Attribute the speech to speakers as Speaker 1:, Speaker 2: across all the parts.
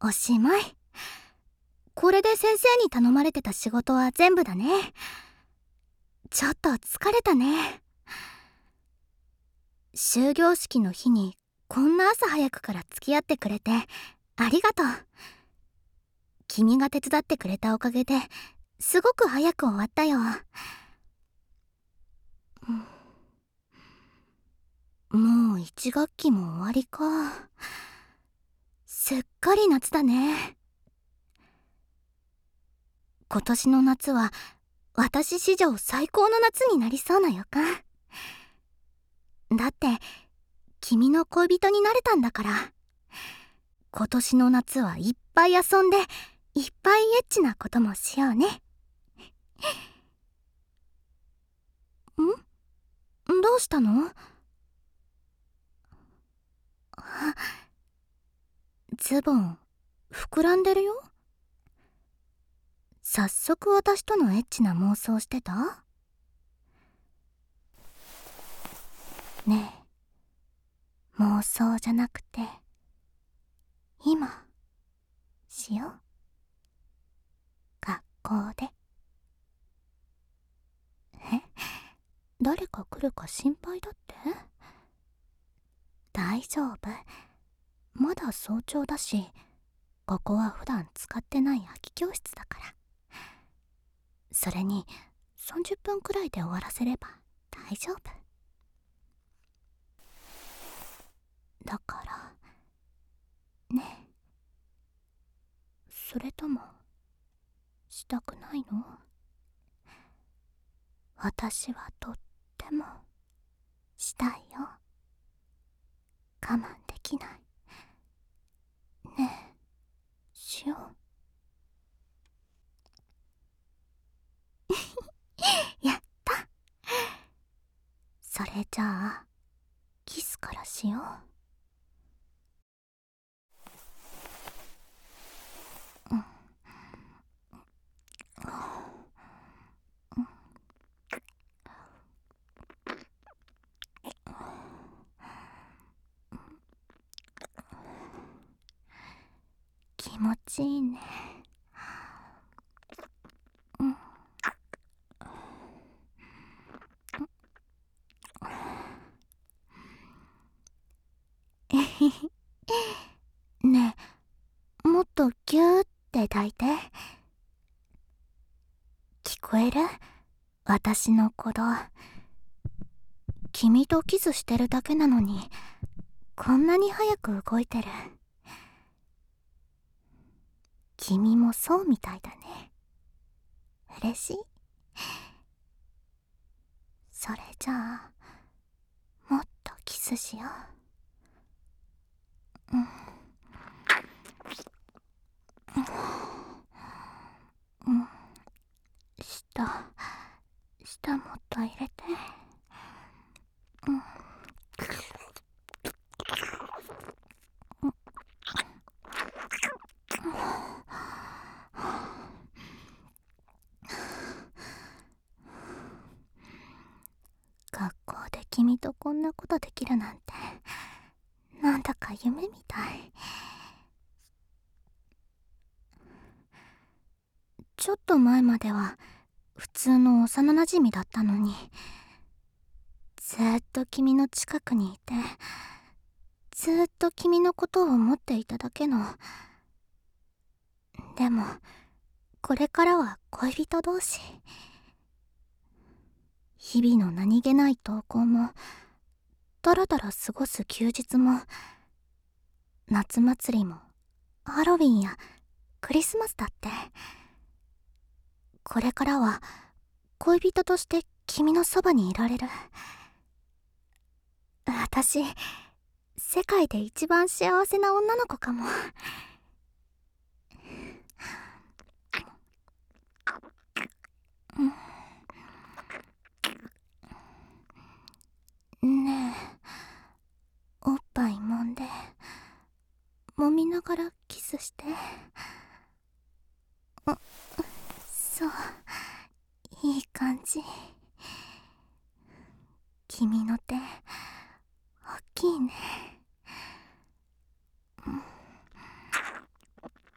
Speaker 1: おしまい。これで先生に頼まれてた仕事は全部だね。ちょっと疲れたね。終業式の日にこんな朝早くから付き合ってくれてありがとう。君が手伝ってくれたおかげですごく早く終わったよ。もう一学期も終わりか。すっかり夏だね。今年の夏は私史上最高の夏になりそうな予感。だって君の恋人になれたんだから。今年の夏はいっぱい遊んでいっぱいエッチなこともしようね。どうしたの？あ、ズボン膨らんでるよ。早速私とのエッチな妄想してた？ねえ、妄想じゃなくて今しよう。学校で。え、誰か来るか心配だって？大丈夫。まだ早朝だし、ここは普段使ってない空き教室だから。それに30分くらいで終わらせれば大丈夫だからね。それともしたくないの？私はとってもしたいよ。我慢できない。ねえ、しよう。やった。それじゃあキスからしよう。気持ちいいね。ねえ、もっとギューって抱いて。聞こえる？私の鼓動。君とキスしてるだけなのにこんなに早く動いてる。君もそうみたいだね。嬉しい？それじゃあもっとキスしよう。舌もっと入れて。学校で君とこんなことできるなんてなんだか夢みたい。ちょっと前までは普通の幼馴染だったのに、ずっと君の近くにいてずっと君のことを思っていただけの。でもこれからは恋人同士。日々の何気ない登校もだらだら過ごす休日も夏祭りもハロウィンやクリスマスだって、これからは恋人として君のそばにいられる。私世界で一番幸せな女の子かも。ねえ、おっぱい揉んで揉みながらキスして。そう、いい感じ。君の手大きいね。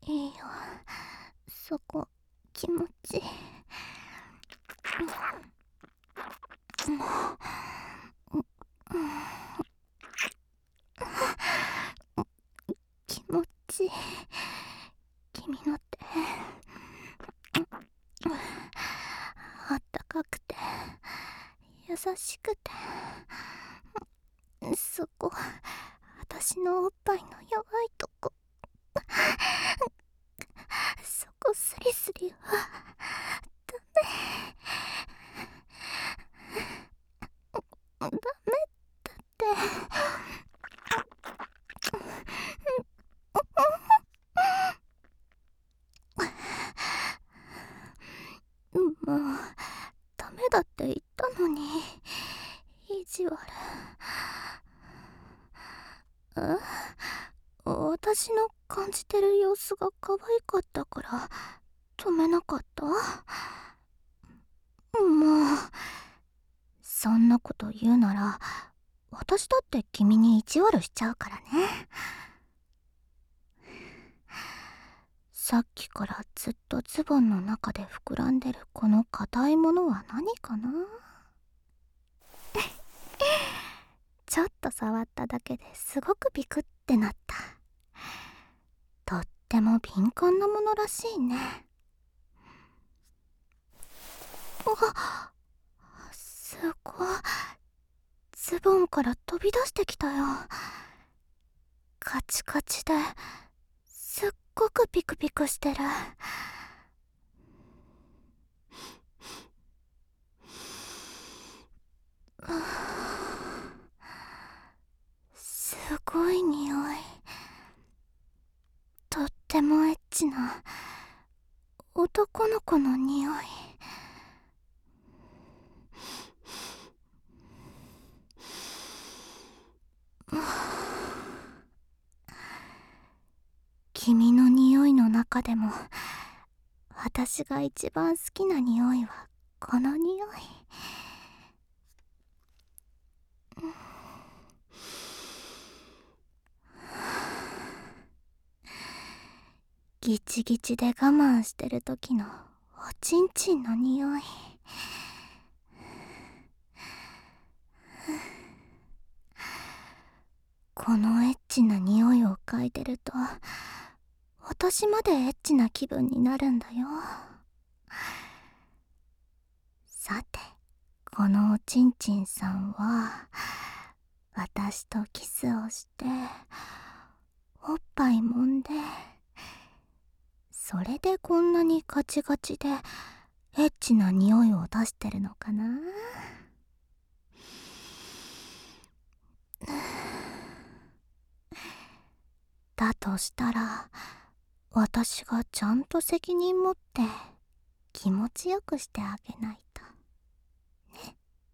Speaker 1: いいよ、そこ気持ちいい。気持ちいい。君の手あったかくて優しくて、そこ私のおっぱいの弱いとこ、そこスリスリはダメだって。もうダメだって言ったのに、意地悪。私の感じてる様子が可愛かったから止めなかった？もうそんなこと言うなら私だって君に意地悪しちゃうからね。さっきからずっとズボンの中で膨らんでるこの硬いものは何かな？ちょっと触っただけですごくビクってなった。とっても敏感なものらしいね。すごい、ズボンから飛び出してきたよ。カチカチですっごくピクピクしてる。すごい匂い。とってもエッチな男の子の匂い。君の匂いの中でも私が一番好きな匂いはこの匂い。ギチギチで我慢してる時のおちんちんの匂い。このエッチな匂いを嗅いでると私までエッチな気分になるんだよ。さて、このおちんちんさんは私とキスをしておっぱい揉んで、それでこんなにガチガチでエッチな匂いを出してるのかな。だとしたら私がちゃんと責任持って気持ちよくしてあげないとね。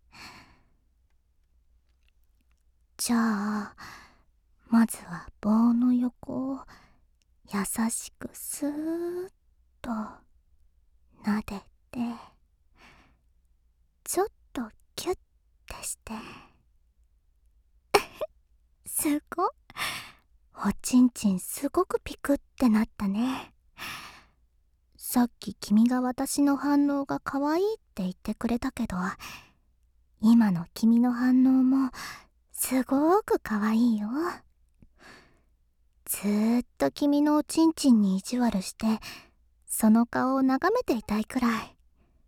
Speaker 1: じゃあまずは棒の横を優しくスーッと撫でて、ちょっとキュッてしてすごっ、おちんちんすごくピクってなったね。さっき君が私の反応が可愛いって言ってくれたけど、今の君の反応もすごく可愛いよ。ずーっと君のおちんちんに意地悪してその顔を眺めていたいくらい。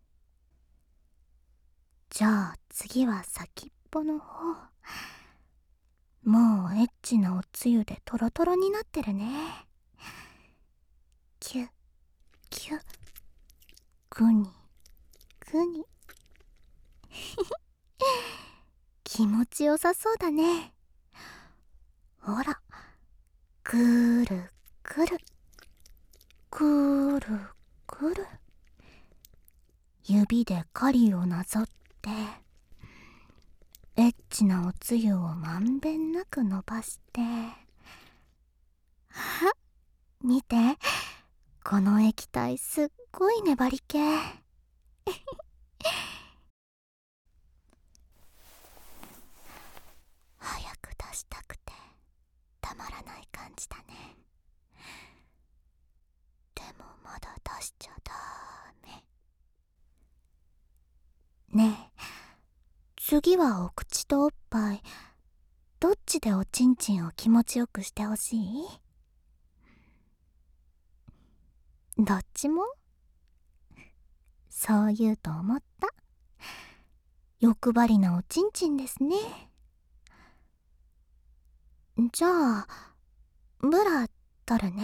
Speaker 1: じゃあ次は先っぽの方。もうエッチなおつゆでトロトロになってるね。キュッキュッ、グニグニ気持ちよさそうだね。ほら、ぐるぐるぐるぐる、指で狩りをなぞってエッチなおつゆをまんべんなく伸ばして、あ、見て、この液体すっごい粘り気。早く出したくてたまらない感じだね。 しちゃダメ。ねえ、次はお口とおっぱい、どっちでおちんちんを気持ちよくしてほしい？どっちも？そう言うと思った。欲張りなおちんちんですね。じゃあブラ取るね。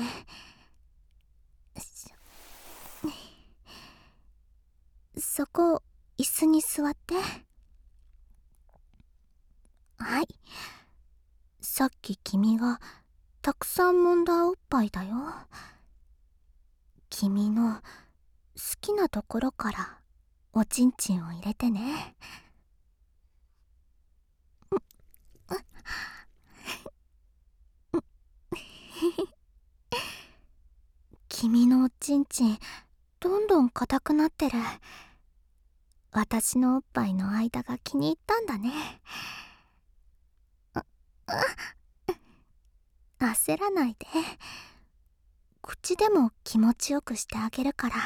Speaker 1: そこ椅子に座って。はい、さっき君がたくさん揉んだおっぱいだよ。君の好きなところからおちんちんを入れてね。君のおちんちんどんどん硬くなってる。私のおっぱいの間が気に入ったんだね。焦らないで。口でも気持ちよくしてあげるから。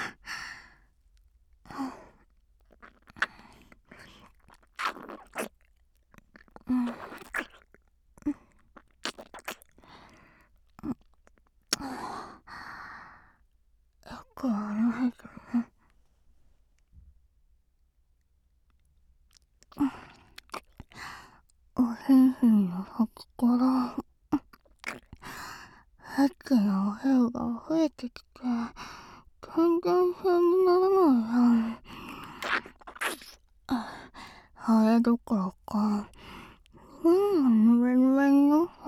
Speaker 1: うん、よくはないけどね。おへんへんの先からエッチなおへうが増えてきて、全然平にならないや。ハエどころかぬめぬめになった。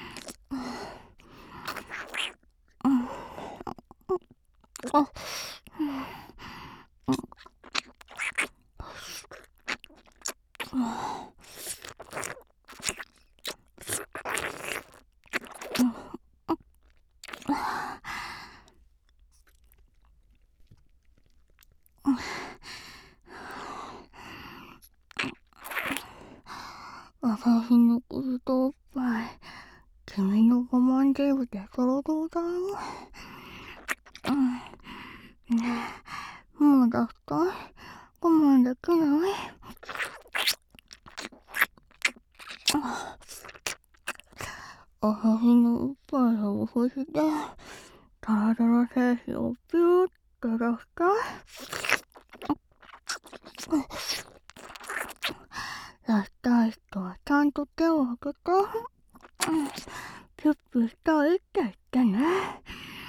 Speaker 1: あ、私の口とおっぱい、君の我慢汁でドロドロだよ。ねえ、もう出したい？我慢できない？私のおっぱいを押して、ダラダラ精子をピューって出したい？出したい人はちゃんと手を挙げて、ピュッピュしたいって言ってね。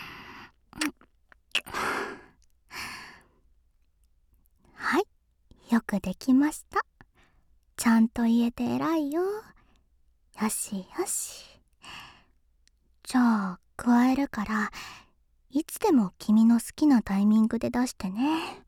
Speaker 1: はい、よくできました。ちゃんと言えて偉いよ。よしよし。じゃあ加えるから、いつでも君の好きなタイミングで出してね。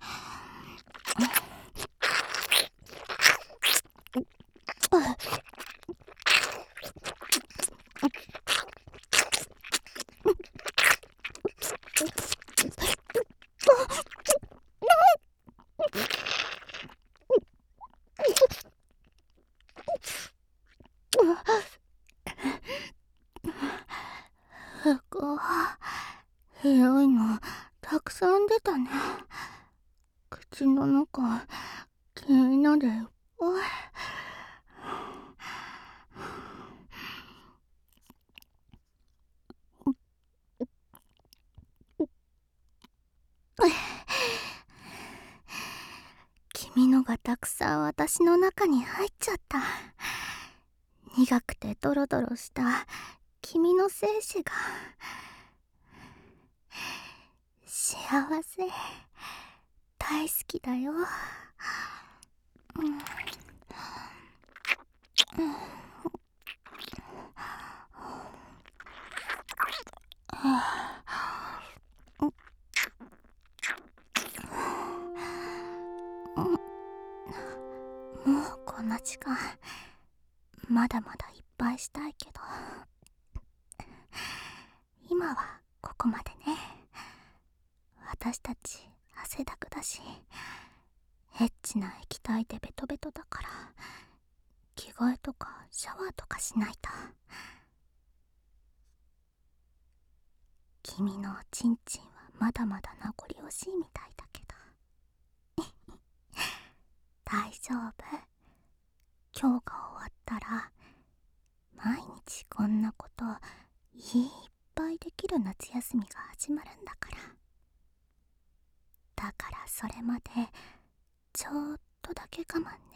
Speaker 1: 広いのたくさん出たね。口の中きれいなでいっぱい。君のがたくさん私の中に入っちゃった。苦くてドロドロした君の精子が幸せ、大好きだよ。もうこんな時間、まだまだいっぱいしたいけど、今はここまでね。私たち汗だくだし、エッチな液体でベトベトだから、着替えとかシャワーとかしないと。君のおちんちんはまだまだ名残惜しいみたいだけど大丈夫。今日が終わったら毎日こんなこといっぱいできる夏休みが始まるんだから。だからそれまでちょっとだけ我慢ね。